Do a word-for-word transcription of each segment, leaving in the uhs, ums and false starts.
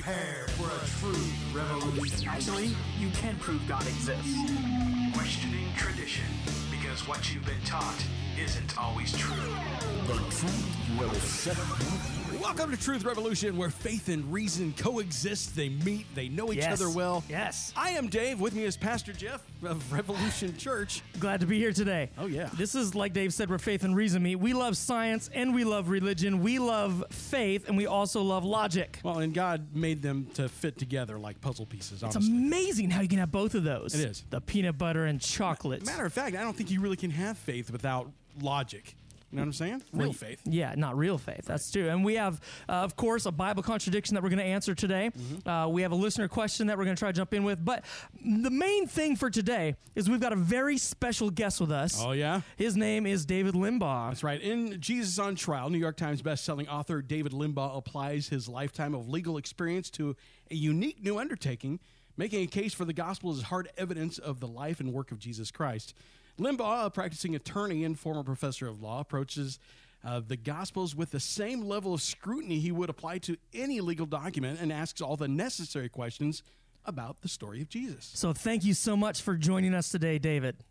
Prepare for a true revolution. Actually, you can prove God exists. Questioning tradition, because what you've been taught isn't always true. The truth will set you. Welcome to Truth Revolution, where faith and reason coexist. They meet, they know each Yes. other well. Yes. I am Dave. With me is Pastor Jeff of Revolution Church. Glad to be here today. Oh, yeah. This is, like Dave said, where faith and reason meet. We love science and we love religion. We love faith and we also love logic. Well, and God made them to fit together like puzzle pieces, It's honestly. amazing how you can have both of those. It is. The peanut butter and chocolate. Matter of fact, I don't think you really can have faith without logic. You know what I'm saying? Real faith. Yeah, not real faith. That's true. And we have, uh, of course, a Bible contradiction that we're going to answer today. Mm-hmm. Uh, we have a listener question that we're going to try to jump in with. But the main thing for today is we've got a very special guest with us. Oh, yeah? His name is David Limbaugh. That's right. In Jesus on Trial, New York Times bestselling author David Limbaugh applies his lifetime of legal experience to a unique new undertaking, making a case for the gospel as hard evidence of the life and work of Jesus Christ. Limbaugh, a practicing attorney and former professor of law, approaches uh, the Gospels with the same level of scrutiny he would apply to any legal document and asks all the necessary questions about the story of Jesus. So thank you so much for joining us today, David.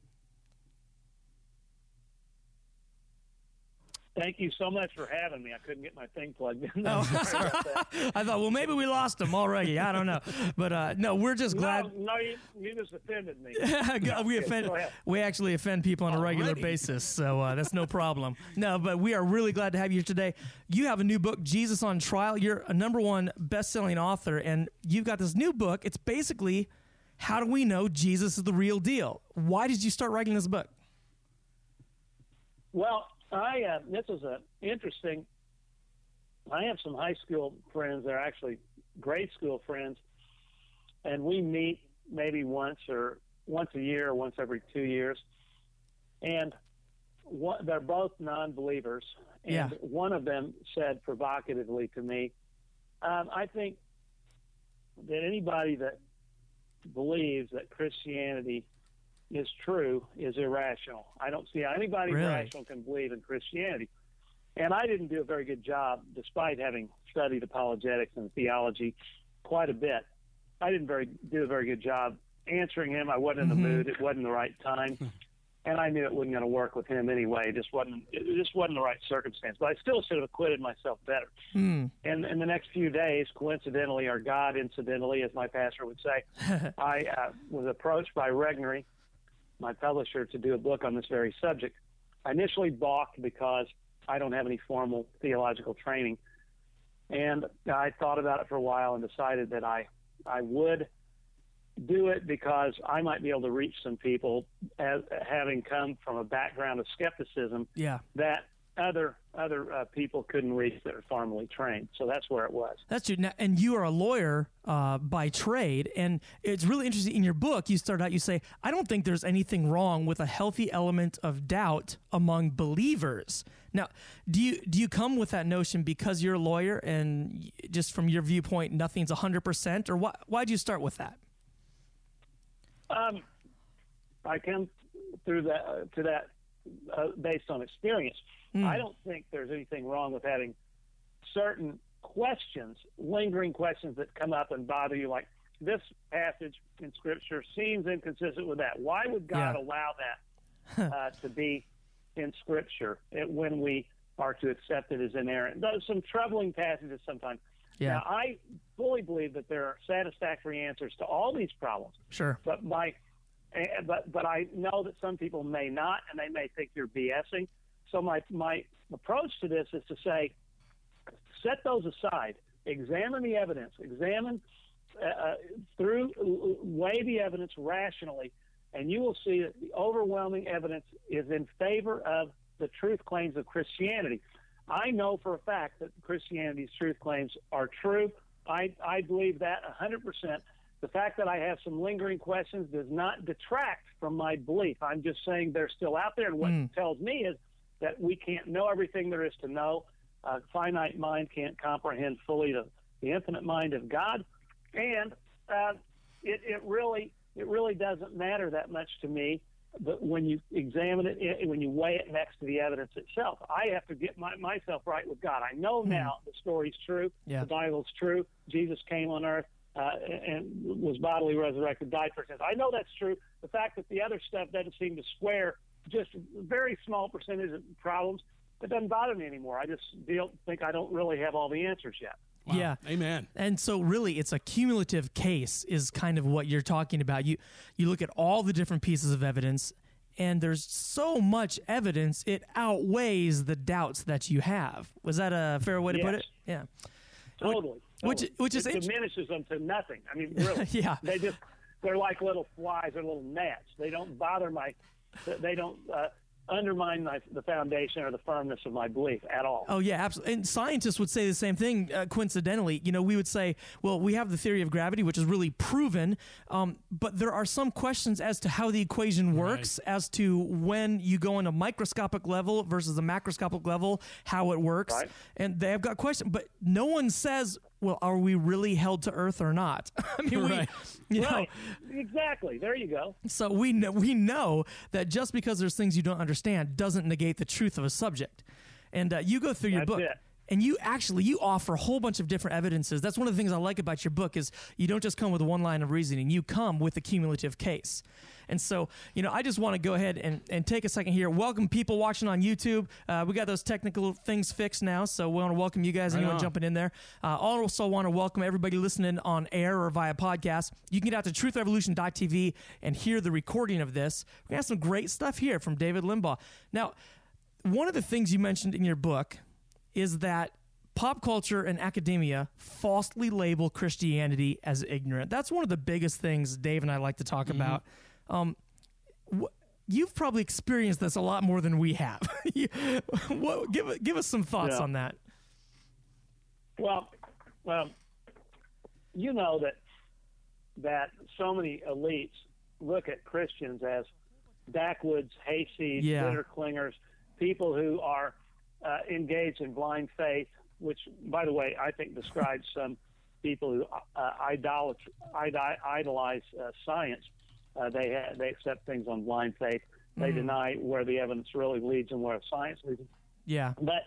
Thank you so much for having me. I couldn't get my thing plugged in. Oh. Sorry about that. I thought, well, maybe we lost him already. I don't know. But uh, no, we're just glad. No, no you, you just offended me. we offend. go ahead. We actually offend people on a regular Already? basis, so uh, that's no problem. No, but we are really glad to have you here today. You have a new book, Jesus on Trial. You're a number one best-selling author, and you've got this new book. It's basically, how do we know Jesus is the real deal? Why did you start writing this book? Well, I uh, this is a interesting. I have some high school friends. They're actually grade school friends, and we meet maybe once or once a year or once every two years. And one, they're both non-believers. And Yeah. one of them said provocatively to me, um, "I think that anybody that believes that Christianity is true is irrational. I don't see how anybody Really? rational can believe in Christianity." And I didn't do a very good job, despite having studied apologetics and theology quite a bit. I didn't very do a very good job answering him. I wasn't in the mood. It wasn't the right time. And I knew it wasn't going to work with him anyway. It just wasn't, it just wasn't the right circumstance. But I still should have acquitted myself better. Mm. And in the next few days, coincidentally, or God incidentally, as my pastor would say, I uh, was approached by Regnery, my publisher, to do a book on this very subject. I initially balked because I don't have any formal theological training. And I thought about it for a while and decided that I, I would do it because I might be able to reach some people as having come from a background of skepticism Yeah. that other other uh, people couldn't reach that are formally trained. So that's where it was. That's true. Now, and you are a lawyer uh, by trade, and it's really interesting. In your book, you start out, you say, I don't think there's anything wrong with a healthy element of doubt among believers. Now, do you do you come with that notion because you're a lawyer and just from your viewpoint, nothing's one hundred percent, or why, why'd you start with that? Um, I come through that uh, to that uh, based on experience. Mm. I don't think there's anything wrong with having certain questions, lingering questions that come up and bother you, like this passage in Scripture seems inconsistent with that. Why would God Yeah. allow that uh, to be in Scripture it, when we are to accept it as inerrant? Those some troubling passages sometimes. Yeah. Now, I fully believe that there are satisfactory answers to all these problems. Sure. But my, uh, but but I know that some people may not, and they may think you're BSing. So my my approach to this is to say, set those aside, examine the evidence, examine uh, through weigh the evidence rationally, and you will see that the overwhelming evidence is in favor of the truth claims of Christianity. I know for a fact that Christianity's truth claims are true. I I believe that one hundred percent. The fact that I have some lingering questions does not detract from my belief. I'm just saying they're still out there, and what Mm. it tells me is that we can't know everything there is to know. A finite mind can't comprehend fully the, the infinite mind of God, and uh, it, it really it really doesn't matter that much to me but when you examine it, it, when you weigh it next to the evidence itself, I have to get my, myself right with God. I know now the story's true. Yeah. The Bible's true. Jesus came on earth uh, and was bodily resurrected, died for sins. I know that's true. The fact that the other stuff doesn't seem to square just a very small percentage of problems, it doesn't bother me anymore. I just deal, think I don't really have all the answers yet. Wow. Yeah. Amen. And so really it's a cumulative case is kind of what you're talking about. You you look at all the different pieces of evidence, and there's so much evidence it outweighs the doubts that you have. Was that a fair way to Yes. put it? Yeah. Totally. Which totally. which is it int- diminishes them to nothing. I mean, really. Yeah. They just they're like little flies or little gnats. They don't bother my. They don't uh, undermine my, the foundation or the firmness of my belief at all. Oh, yeah, absolutely. And scientists would say the same thing, uh, coincidentally. You know, we would say, well, we have the theory of gravity, which is really proven, um, but there are some questions as to how the equation works, Right. as to when you go on a microscopic level versus a macroscopic level, how it works. Right. And they have got questions, but no one says, well, are we really held to earth or not? I mean, Right. we, you know, Right. Exactly. There you go. so we know, we know that just because there's things you don't understand doesn't negate the truth of a subject. And uh, you go through your That's book, it. and you actually you offer a whole bunch of different evidences. That's one of the things I like about your book is you don't just come with one line of reasoning. You come with a cumulative case. And so, you know, I just want to go ahead and, and take a second here. Welcome people watching on YouTube. Uh, we got those technical things fixed now, so we want to welcome you guys, Right anyone on. jumping in there. Uh, also want to welcome everybody listening on air or via podcast. You can get out to truth revolution dot t v and hear the recording of this. We have some great stuff here from David Limbaugh. Now, one of the things you mentioned in your book is that pop culture and academia falsely label Christianity as ignorant. That's one of the biggest things Dave and I like to talk Mm-hmm. about. Um, wh- you've probably experienced this a lot more than we have. You- what, give give us some thoughts Yeah. on that. Well, well, you know that that so many elites look at Christians as backwoods, hayseeds, Yeah. bitter clingers, people who are uh, engaged in blind faith, which, by the way, I think describes some people who uh, idolat- idol- idolize uh, science. Uh, they ha- they accept things on blind faith. They deny where the evidence really leads and where science leads. Yeah. But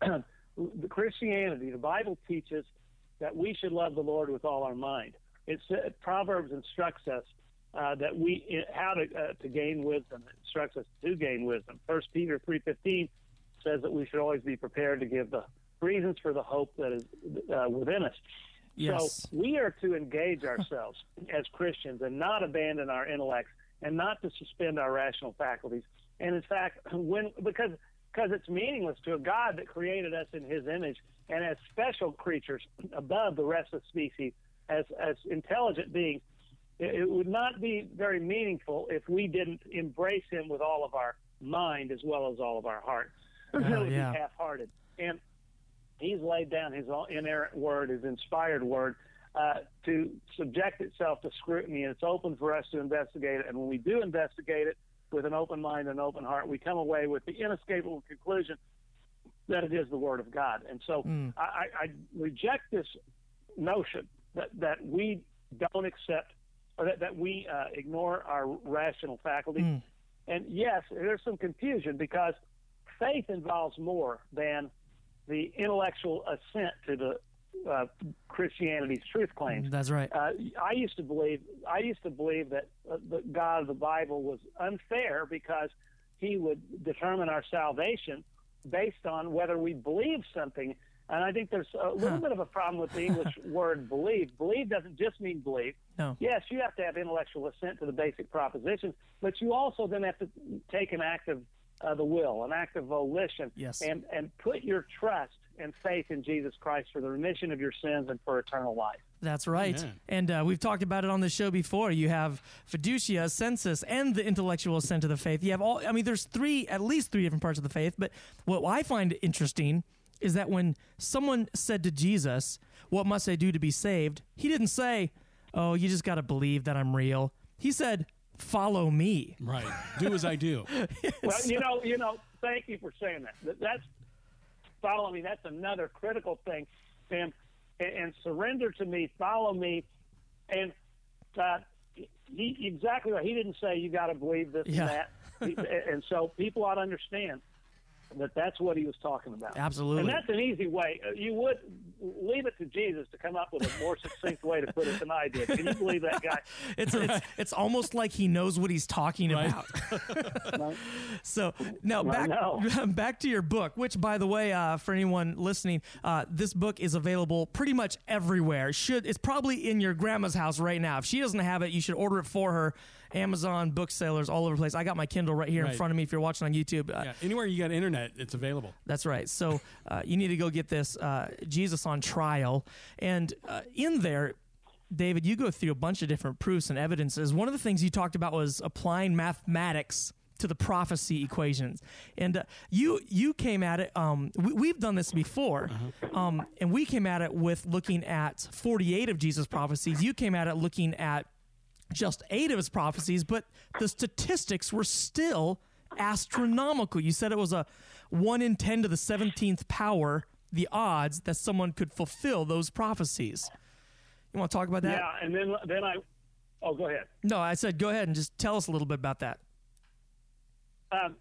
the Christianity, the Bible teaches that we should love the Lord with all our mind. It's uh, Proverbs instructs us uh, that we how to uh, to gain wisdom. It instructs us to gain wisdom. First Peter three fifteen says that we should always be prepared to give the reasons for the hope that is uh, within us. Yes. So we are to engage ourselves as Christians and not abandon our intellects and not to suspend our rational faculties. And in fact, when because because it's meaningless to a God that created us in His image and as special creatures above the rest of the species, as as intelligent beings, it, it would not be very meaningful if we didn't embrace Him with all of our mind as well as all of our heart. Oh, it would yeah. be half-hearted. And He's laid down His own inerrant word, His inspired word, uh, to subject itself to scrutiny, and it's open for us to investigate it. And when we do investigate it with an open mind and open heart, we come away with the inescapable conclusion that it is the Word of God. And so Mm. I, I, I reject this notion that, that we don't accept or that, that we uh, ignore our rational faculties. Mm. And yes, there's some confusion because faith involves more than the intellectual assent to the uh, Christianity's truth claims. That's right. Uh, I used to believe I used to believe that uh, the God of the Bible was unfair because He would determine our salvation based on whether we believe something. And I think there's a little Huh. bit of a problem with the English word believe. Believe doesn't just mean believe. No. Yes, you have to have intellectual assent to the basic propositions, but you also then have to take an act of uh, the will, an act of volition, Yes. and, and put your trust and faith in Jesus Christ for the remission of your sins and for eternal life. That's right. Amen. And uh, we've talked about it on the show before. You have fiducia, sensus, and the intellectual assent to the faith. You have all, I mean, there's three, at least three different parts of the faith. But what I find interesting is that when someone said to Jesus, "What must I do to be saved?" He didn't say, "Oh, you just got to believe that I'm real." He said, "Follow me." Right. Do as I do. Well, you know, you know, thank you for saying that. That- That's follow me. That's another critical thing, and and surrender to me, follow me, and uh, he, exactly right. He didn't say you got to believe this Yeah. and that. He, and so people ought to understand that that's what he was talking about. Absolutely. And that's an easy way. You would leave it to Jesus to come up with a more succinct way to put it than I did. Can you believe that guy? It's it's, it's almost like he knows what he's talking Right. about. Right? So now I back know. back to your book, which, by the way, uh, for anyone listening, uh, this book is available pretty much everywhere. Should it's probably in your grandma's house right now. If she doesn't have it, you should order it for her. Amazon, booksellers, all over the place. I got my Kindle right here in Right. front of me. If you're watching on YouTube, uh, Yeah, anywhere you got internet, it's available. that's right. So uh, you need to go get this uh, Jesus on Trial, and uh, in there, David, you go through a bunch of different proofs and evidences. One of the things you talked about was applying mathematics to the prophecy equations, and uh, you you came at it. Um, we, we've done this before, um, and we came at it with looking at forty-eight of Jesus' prophecies. You came at it looking at just eight of his prophecies, but the statistics were still astronomical. You said it was a one in ten to the seventeenth power, the odds that someone could fulfill those prophecies. You want to talk about that? Yeah, and then then I. Oh, go ahead. No, I said go ahead and just tell us a little bit about that. Um,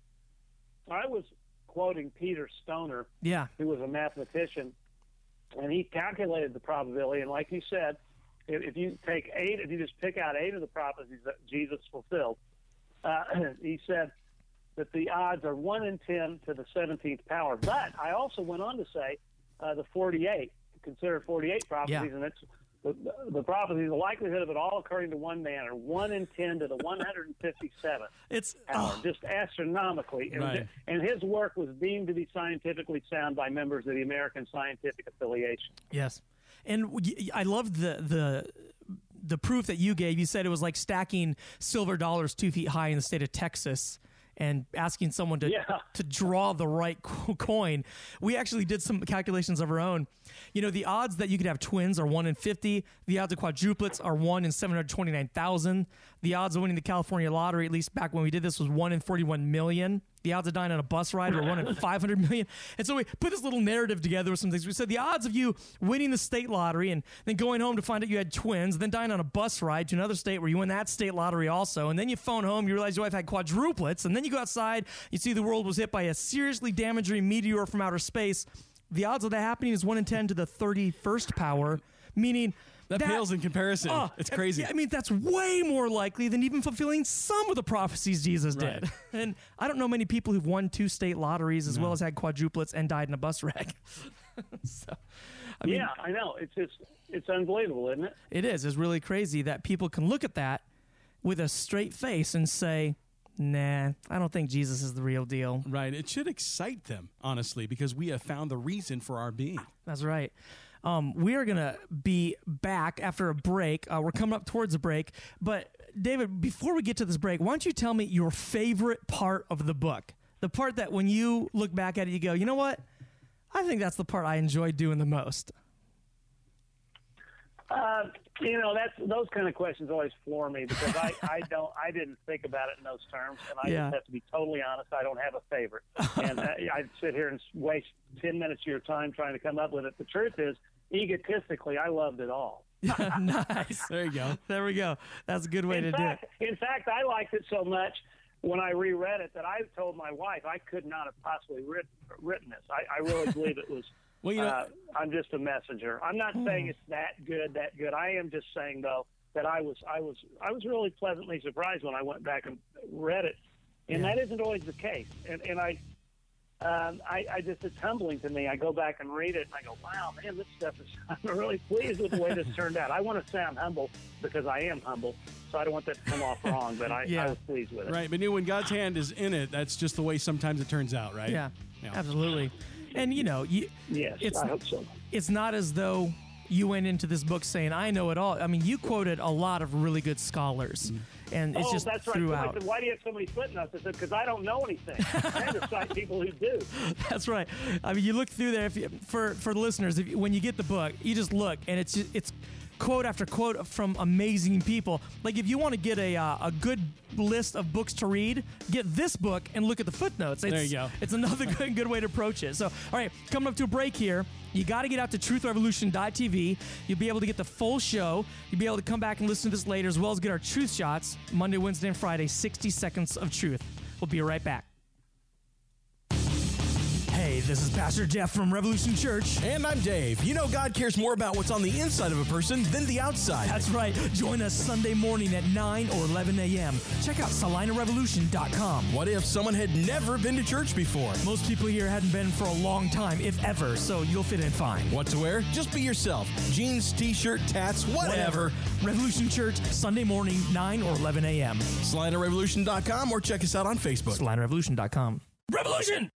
I was quoting Peter Stoner, Yeah. who was a mathematician, and he calculated the probability. And like you said, if, if you take eight, if you just pick out eight of the prophecies that Jesus fulfilled, uh, he said that the odds are one in ten to the seventeenth power. But I also went on to say uh, the forty-eight, consider forty-eight prophecies, Yeah. and it's the, the prophecies, the likelihood of it all occurring to one man are one in ten to the one hundred fifty-seventh It's power, oh, just astronomically. And, Right. and his work was deemed to be scientifically sound by members of the American Scientific Affiliation. yes. And y- I loved the the the proof that you gave. You said it was like stacking silver dollars two feet high in the state of Texas and asking someone to Yeah. to draw the right co- coin. We actually did some calculations of our own. You know, the odds that you could have twins are one in fifty. The odds of quadruplets are one in seven hundred twenty-nine thousand. The odds of winning the California lottery, at least back when we did this, was one in forty-one million. The odds of dying on a bus ride were one in five hundred million. And so we put this little narrative together with some things. We said the odds of you winning the state lottery and then going home to find out you had twins, then dying on a bus ride to another state where you win that state lottery also, and then you phone home, you realize your wife had quadruplets, and then you go outside, you see the world was hit by a seriously damaging meteor from outer space. The odds of that happening is one in ten to the thirty-first power, meaning That, pales in comparison. Oh, it's crazy. I mean, that's way more likely than even fulfilling some of the prophecies Jesus Right. did. And I don't know many people who've won two state lotteries as well as had quadruplets and died in a bus wreck. so, I mean, yeah, I know. It's just, it's unbelievable, isn't it? it is. It's really crazy that people can look at that with a straight face and say, nah, I don't think Jesus is the real deal. Right. It should excite them, honestly, because we have found the reason for our being. That's right. Um, we are going to be back after a break. Uh, we're coming up towards a break. But, David, before we get to this break, why don't you tell me your favorite part of the book? The part that when you look back at it, you go, you know what? I think that's the part I enjoy doing the most. Uh, you know, that's those kind of questions always floor me because I, I don't I didn't think about it in those terms, and I Yeah. just have to be totally honest. I don't have a favorite, and I, I'd sit here and waste ten minutes of your time trying to come up with it. The truth is, egotistically, I loved it all. Nice. There you go. There we go. That's a good way in to fact, do it. in fact, I liked it so much when I reread it that I told my wife I could not have possibly written, written this. I, I really believe it was. Well, you know, uh, I'm just a messenger. I'm not saying it's that good, that good. I am just saying though that I was, I was, I was really pleasantly surprised when I went back and read it, and Yeah. that isn't always the case. And, and I, um, I, I just it's humbling to me. I go back and read it, and I go, wow, man, this stuff is. I'm really pleased with the way this turned out. I want to sound humble because I am humble, so I don't want that to come off wrong. But I, Yeah. I was pleased with it. right. But you know, when God's hand is in it, that's just the way sometimes it turns out, right? Yeah, Yeah. absolutely. And, you know, you, Yes, It's- I hope so. it's not as though you went into this book saying, I know it all. I mean, you quoted a lot of really good scholars, and it's oh, just that's right. throughout. Somebody said, why do you have so many footnotes? I said, because I don't know anything. I had to cite people who do. That's right. I mean, you look through there. If you, for for the listeners, if you, when you get the book, you just look, and it's just, it's quote after quote from amazing people. Like if you want to get a uh, a good list of books to read, get this book and look at the footnotes. It's, there you go. It's another good, good way to approach it. So, all right, coming up to a break here. You got to get out to truth revolution dot t v. You'll be able to get the full show. You'll be able to come back and listen to this later, as well as get our truth shots Monday, Wednesday, and Friday, sixty seconds of truth. We'll be right back. Hey, this is Pastor Jeff from Revolution Church. And I'm Dave. You know God cares more about what's on the inside of a person than the outside. That's right. Join us Sunday morning at nine or eleven a.m. Check out salina revolution dot com. What if someone had never been to church before? Most people here hadn't been for a long time, if ever, so you'll fit in fine. What to wear? Just be yourself. Jeans, t-shirt, tats, whatever. Whatever. Revolution Church, Sunday morning, nine or eleven a.m. salina revolution dot com or check us out on Facebook. salina revolution dot com. Revolution!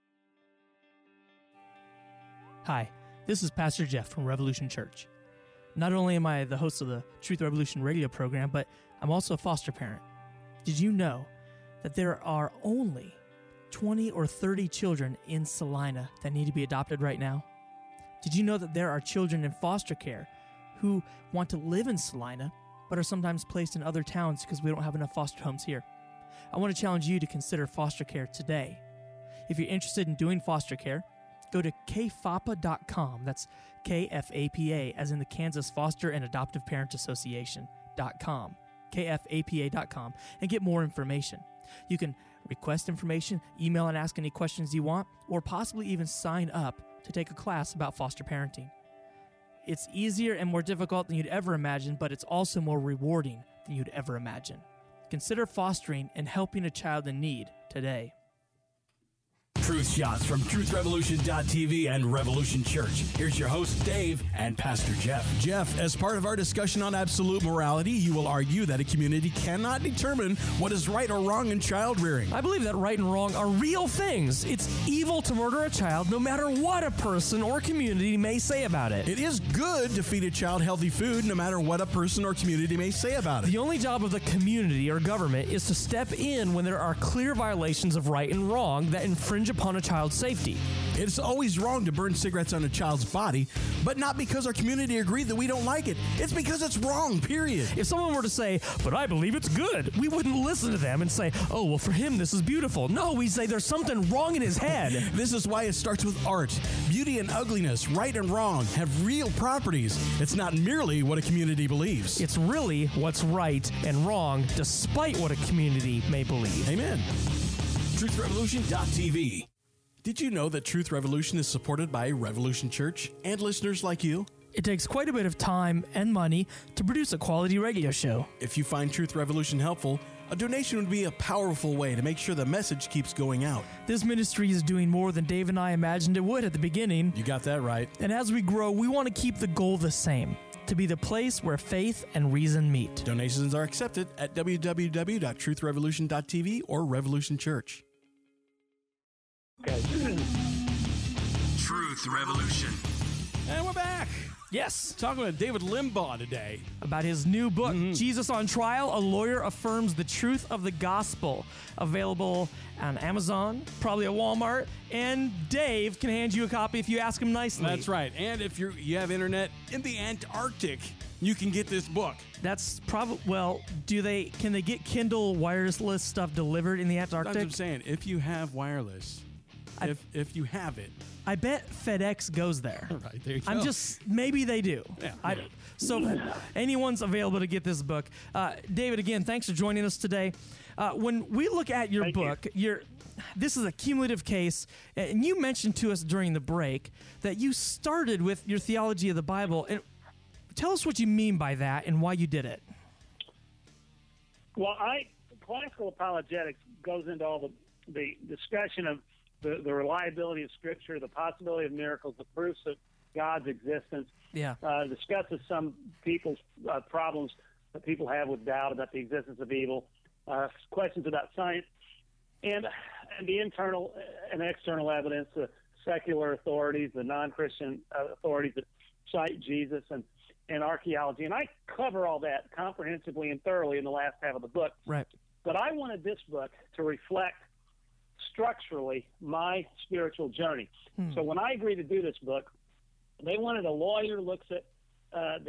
Hi, this is Pastor Jeff from Revolution Church. Not only am I the host of the Truth Revolution radio program, but I'm also a foster parent. Did you know that there are only twenty or thirty children in Salina that need to be adopted right now? Did you know that there are children in foster care who want to live in Salina, but are sometimes placed in other towns because we don't have enough foster homes here? I want to challenge you to consider foster care today. If you're interested in doing foster care, go to k f a p a dot com. That's K F A P A, as in the Kansas Foster and Adoptive Parent Association dot com. K F A P A dot com, and get more information. You can request information, email and ask any questions you want, or possibly even sign up to take a class about foster parenting. It's easier and more difficult than you'd ever imagine, but it's also more rewarding than you'd ever imagine. Consider fostering and helping a child in need today. Truth shots from truth revolution dot t v and Revolution Church. Here's your host, Dave, and Pastor Jeff. Jeff, as part of our discussion on absolute morality, you will argue that a community cannot determine what is right or wrong in child rearing. I believe that right and wrong are real things. It's evil to murder a child no matter what a person or community may say about it. It is good to feed a child healthy food no matter what a person or community may say about it. The only job of the community or government is to step in when there are clear violations of right and wrong that infringe upon a child's safety. It's always wrong to burn cigarettes on a child's body, but not because our community agreed that we don't like it. It's because it's wrong, period. If someone were to say, but I believe it's good, we wouldn't listen to them and say, oh, well, for him, this is beautiful. No, we say there's something wrong in his head. This is why it starts with art. Beauty and ugliness, right and wrong, have real properties. It's not merely what a community believes. It's really what's right and wrong, despite what a community may believe. Amen. truth revolution dot t v. Did you know that Truth Revolution is supported by Revolution Church and listeners like you? It takes quite a bit of time and money to produce a quality radio show. If you find Truth Revolution helpful, a donation would be a powerful way to make sure the message keeps going out. This ministry is doing more than Dave and I imagined it would at the beginning. You got that right. And as we grow, we want to keep the goal the same, to be the place where faith and reason meet. Donations are accepted at w w w dot truth revolution dot t v or Revolution Church. Okay. Truth Revolution. And we're back. Yes. Talking with David Limbaugh today. About his new book, Mm-hmm. Jesus on Trial, A Lawyer Affirms the Truth of the Gospel. Available on Amazon, probably at Walmart, and Dave can hand you a copy if you ask him nicely. That's right. And if you you have internet in the Antarctic, you can get this book. That's probably, well, do they, can they get Kindle wireless stuff delivered in the That's what Antarctic? I'm saying. If you have wireless, I- if if you have it. I bet FedEx goes there. Right, there you I'm go. just, maybe they do. Yeah, I, yeah. so anyone's available to get this book. Uh, David, again, thanks for joining us today. Uh, when we look at your Thank you. book, your this is a cumulative case, and you mentioned to us during the break that you started with your theology of the Bible. And tell us what you mean by that and why you did it. Well, I classical apologetics goes into all the, the discussion of the, the reliability of Scripture, the possibility of miracles, the proofs of God's existence. Yeah. Uh, discusses some people's uh, problems that people have with doubt about the existence of evil, uh, questions about science, and and the internal and external evidence, the secular authorities, the non-Christian uh, authorities that cite Jesus, and and archaeology. And I cover all that comprehensively and thoroughly in the last half of the book. Right. But I wanted this book to reflect structurally my spiritual journey. Hmm. So when I agreed to do this book, they wanted a lawyer who looks at uh, the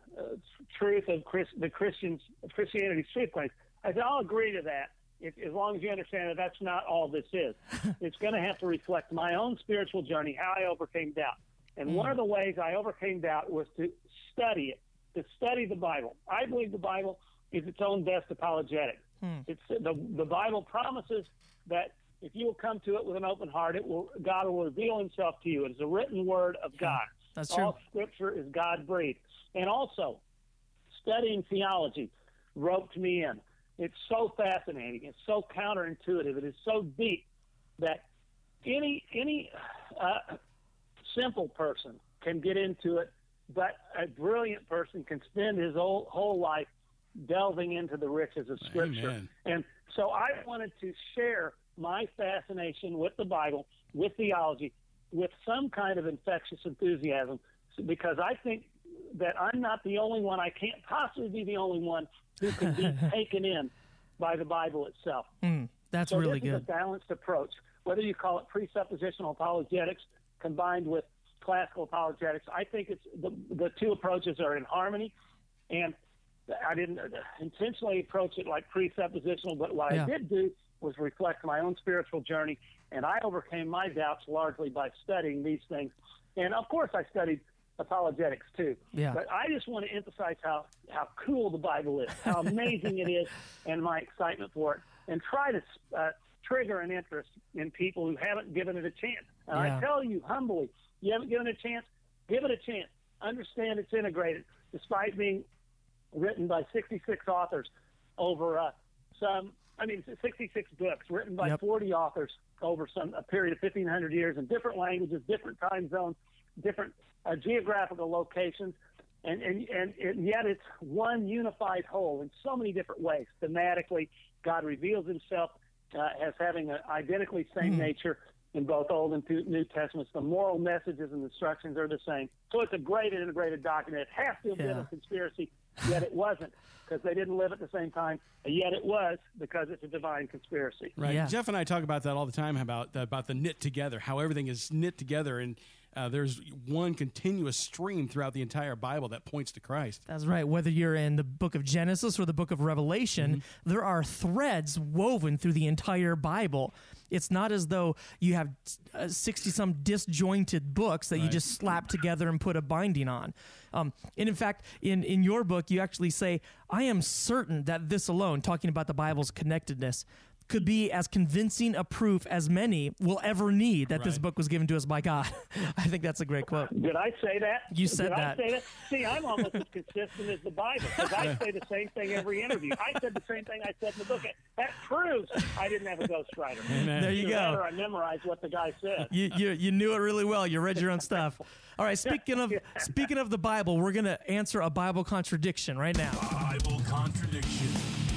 uh, truth of Chris, the Christians, of Christianity's truth claims. I said, I'll agree to that if, as long as you understand that that's not all this is. It's going to have to reflect my own spiritual journey, how I overcame doubt. And mm. one of the ways I overcame doubt was to study it, to study the Bible. I believe the Bible is its own best apologetic. Hmm. It's the the Bible promises that if you will come to it with an open heart, it will God will reveal Himself to you. It is a written word of God. That's true. All Scripture is God breathed, and also studying theology roped me in. It's so fascinating. It's so counterintuitive. It is so deep that any any uh, simple person can get into it, but a brilliant person can spend his whole whole life delving into the riches of Scripture. Amen. And so I wanted to share my fascination with the Bible, with theology, with some kind of infectious enthusiasm, because I think that I'm not the only one. I can't possibly be the only one who can be taken in by the Bible itself. Mm, that's so really this good. is a balanced approach. Whether you call it presuppositional apologetics combined with classical apologetics, I think it's the, the two approaches are in harmony. And I didn't intentionally approach it like presuppositional, but what yeah. I did do was reflect my own spiritual journey, and I overcame my doubts largely by studying these things. And, of course, I studied apologetics, too. Yeah. But I just want to emphasize how, how cool the Bible is, how amazing it is, and my excitement for it, and try to uh, trigger an interest in people who haven't given it a chance. And yeah. I tell you humbly, you haven't given it a chance, give it a chance. Understand it's integrated, despite being written by sixty-six authors over uh, some, I mean, sixty-six books written by yep. forty authors over some a period of fifteen hundred years in different languages, different time zones, different uh, geographical locations, and, and, and, and yet it's one unified whole in so many different ways. Thematically, God reveals Himself uh, as having an identically same mm-hmm. nature in both Old and New Testaments. The moral messages and instructions are the same. So it's a great integrated document. It has to have been yeah. a conspiracy, yet it wasn't, because they didn't live at the same time. Yet it was, because it's a divine conspiracy. Right. Yeah. Jeff and I talk about that all the time, about the, about the knit together, how everything is knit together, and uh, there's one continuous stream throughout the entire Bible that points to Christ. That's right. Whether you're in the book of Genesis or the book of Revelation, mm-hmm. there are threads woven through the entire Bible. It's not as though you have sixty-some disjointed books that right. you just slap together and put a binding on. Um, and in fact, in, in your book, you actually say, I am certain that this alone, talking about the Bible's connectedness, could be as convincing a proof as many will ever need that right. this book was given to us by God. I think that's a great quote. Did I say that? You said Did that. I say that? See, I'm almost as consistent as the Bible, because I say the same thing every interview. I said the same thing I said in the book. That proves I didn't have a ghostwriter. Amen. There you go. I memorized what the guy said. You, you you knew it really well. You read your own stuff. All right, speaking of speaking of the Bible, we're going to answer a Bible contradiction right now. Bible contradiction.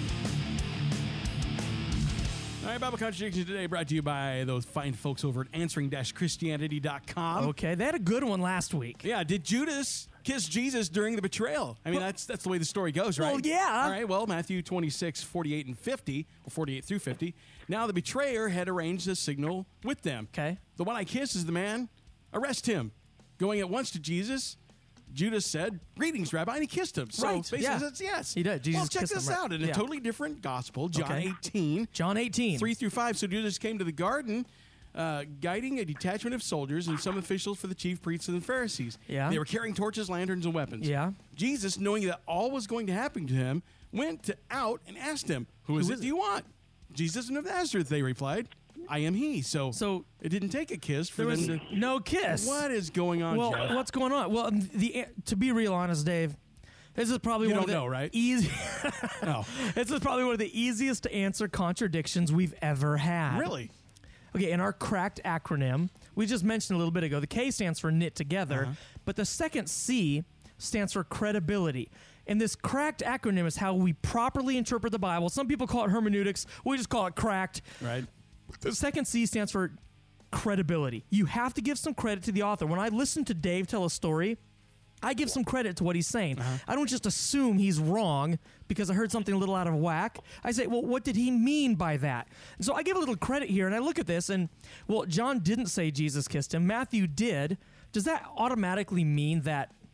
All right, Bible Contradiction today brought to you by those fine folks over at answering dash christianity dot com. Okay, they had a good one last week. Yeah, did Judas kiss Jesus during the betrayal? I mean, well, that's that's the way the story goes, right? Well, yeah. All right, well, Matthew twenty-six, forty-eight and fifty, or forty-eight through fifty. Now the betrayer had arranged a signal with them. Okay. The one I kiss is the man. Arrest him. Going at once to Jesus, Judas said, "Greetings, Rabbi," and he kissed him. So right. basically, yeah. says yes. He did. Jesus well, check kissed this him, right. out. In yeah. a totally different gospel, John okay. eighteen. John eighteen. three through five. So Judas came to the garden, uh, guiding a detachment of soldiers and some officials for the chief priests and the Pharisees. Yeah. They were carrying torches, lanterns, and weapons. Yeah. Jesus, knowing that all was going to happen to him, went to out and asked him, Who is Who it is do you want? Jesus of Nazareth, they replied. I am he. So, so it didn't take a kiss for there them was to... no kiss. What is going on, Well, Jeff? what's going on? Well, the to be real honest, Dave, this is probably You one don't of the know, right? easy. No. This is probably one of the easiest to answer contradictions we've ever had. Really? Okay, in our cracked acronym, we just mentioned a little bit ago, the K stands for knit together, Uh-huh. but the second C stands for credibility. And this cracked acronym is how we properly interpret the Bible. Some people call it hermeneutics. We just call it cracked. Right. The second C stands for credibility. You have to give some credit to the author. When I listen to Dave tell a story, I give some credit to what he's saying. Uh-huh. I don't just assume he's wrong because I heard something a little out of whack. I say, well, what did he mean by that? And so I give a little credit here, and I look at this, and, well, John didn't say Jesus kissed him. Matthew did. Does that automatically mean that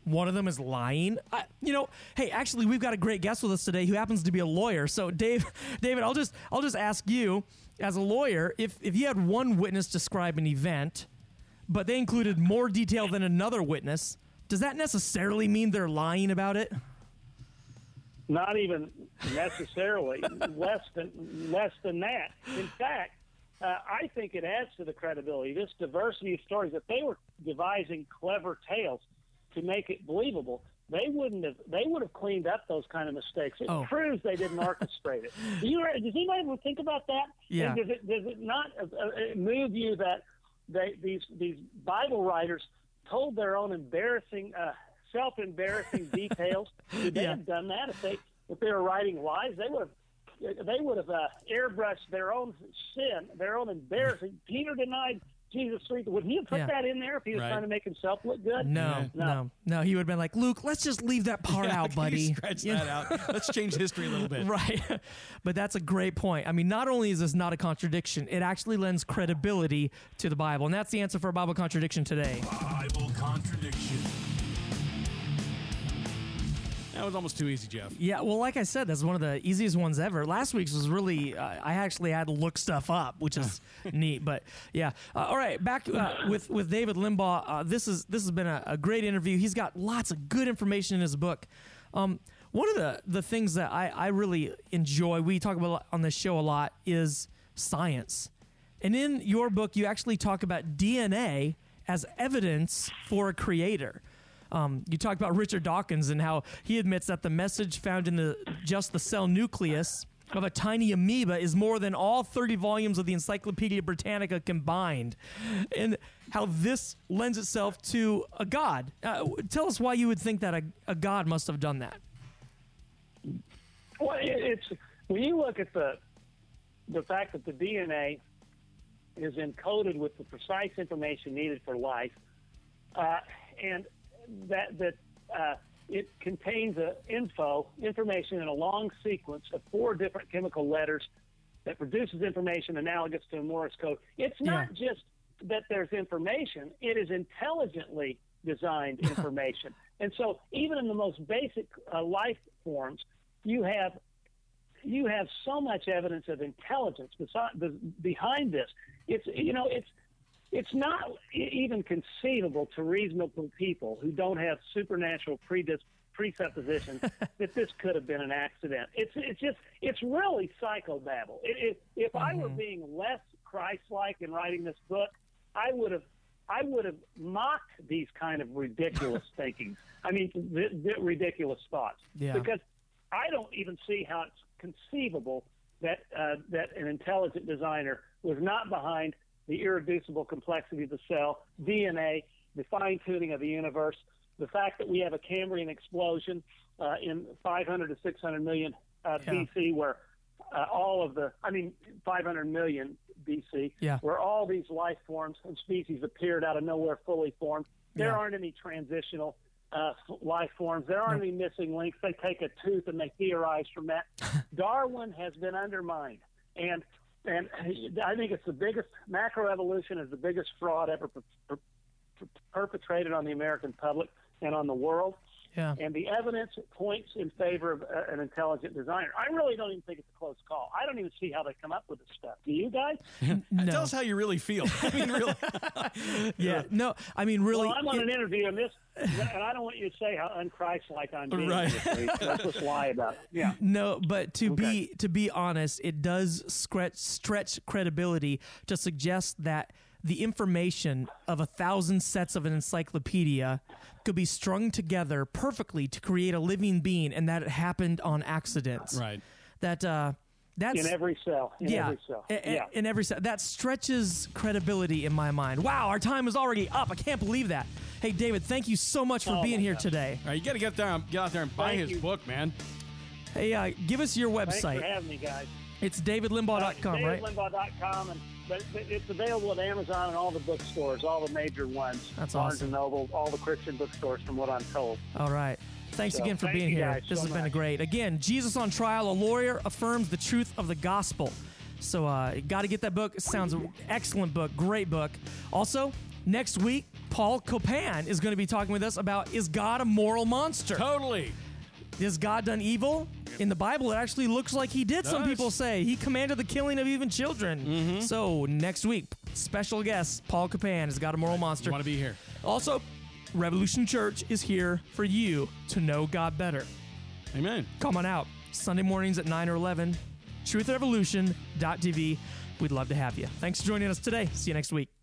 one of them is lying. I, you know, hey, actually, we've got a great guest with us today who happens to be a lawyer. So, Dave, David, I'll just I'll just ask you, as a lawyer, if if you had one witness describe an event, but they included more detail than another witness, does that necessarily mean they're lying about it? Not even necessarily. less than less than that. In fact, uh, I think it adds to the credibility. This diversity of stories. If they were devising clever tales to make it believable, they wouldn't have. They would have cleaned up those kind of mistakes. It oh. proves they didn't orchestrate it. Do you? Does anybody ever think about that? Yeah. And does it does it not uh, uh, move you that they these these Bible writers told their own embarrassing? Uh, self-embarrassing details? Would they Yeah. have done that if they if they were writing lies? They would have they would have uh, airbrushed their own sin, their own embarrassing. Peter denied Jesus three. Would he have put Yeah. that in there if he was Right. trying to make himself look good? No, No. no, no. He would have been like, Luke, let's just leave that part Yeah, out, can buddy. you scratch You that know? out. Let's change history a little bit. Right. But that's a great point. I mean, not only is this not a contradiction, it actually lends credibility to the Bible. And that's the answer for a Bible contradiction today. Bible contradiction. That was almost too easy, Jeff. Yeah, well, like I said, that's one of the easiest ones ever. Last week's was really, uh, I actually had to look stuff up, which is neat. But yeah, uh, all right, back uh, with with David Limbaugh. Uh, this is this has been a, a great interview. He's got lots of good information in his book. Um, one of the the things that I I really enjoy, we talk about on this show a lot, is science. And in your book, you actually talk about D N A as evidence for a creator. Um, you talk about Richard Dawkins and how he admits that the message found in the just the cell nucleus of a tiny amoeba is more than all thirty volumes of the Encyclopedia Britannica combined, and how this lends itself to a god. Uh, tell us why you would think that a, a god must have done that. Well, it, it's when you look at the the fact that the D N A is encoded with the precise information needed for life, uh, and that that uh, it contains a info information in a long sequence of four different chemical letters that produces information analogous to a Morse code. It's not Yeah. just that there's information; it is intelligently designed information. And so, even in the most basic uh, life forms, you have you have so much evidence of intelligence beside, behind this. It's you know it's. It's not even conceivable to reasonable people who don't have supernatural predis- presuppositions that this could have been an accident. It's it's just it's really psychobabble. It, it, if I were being less Christ-like in writing this book, I would have I would have mocked these kind of ridiculous thinkings. I mean, th- th- ridiculous thoughts. Yeah. Because I don't even see how it's conceivable that uh, that an intelligent designer was not behind the irreducible complexity of the cell, D N A, the fine-tuning of the universe, the fact that we have a Cambrian explosion uh, in five hundred to six hundred million uh, Yeah. B C, where uh, all of the, I mean, five hundred million B C, Yeah. where all these life forms and species appeared out of nowhere fully formed. There Yeah. aren't any transitional uh, life forms. There aren't Nope. any missing links. They take a tooth and they theorize from that. Darwin has been undermined. And And I think it's the biggest, macroevolution is the biggest fraud ever per, per, per, perpetrated on the American public and on the world. Yeah. And the evidence points in favor of uh, an intelligent designer. I really don't even think it's a close call. I don't even see how they come up with this stuff. Do you guys? No. Tell us how you really feel. I mean, really. Yeah. No, I mean, really. Well, I'm on it- an interview, and this, and I don't want you to say how unchristlike I'm being. Right. This week. Let's just lie about it. Yeah. No, but to Okay. be to be honest, it does stretch stretch credibility to suggest that the information of a thousand sets of an encyclopedia could be strung together perfectly to create a living being, and that it happened on accident. Right. That uh, that's In every cell. In yeah, every cell. a- a- Yeah. in every cell. That stretches credibility in my mind. Wow, our time is already up. I can't believe that. Hey, David, thank you so much for Oh, being my here gosh. today. All right, you got to get there, get out there and buy Thank his you. book, man. Hey, uh, give us your Thanks website. for having me, guys. It's david limbaugh dot com, right? david limbaugh dot com, and but but it's available at Amazon and all the bookstores, all the major ones. That's Barnes awesome. and Noble, all the Christian bookstores, from what I'm told. All right. Thanks So, again for thank being you here. guys This so has been much. great. Again, Jesus on Trial, a lawyer affirms the truth of the gospel. So, uh, got to get that book. It sounds an excellent book, great book. Also, next week, Paul Copan is going to be talking with us about, is God a moral monster? Totally. Has God done evil? In the Bible, it actually looks like he did, some Does. people say. He commanded the killing of even children. Mm-hmm. So next week, special guest, Paul Copan, has God a moral monster. You want to be here. Also, Revolution Church is here for you to know God better. Amen. Come on out. Sunday mornings at nine or eleven. truth revolution dot t v. We'd love to have you. Thanks for joining us today. See you next week.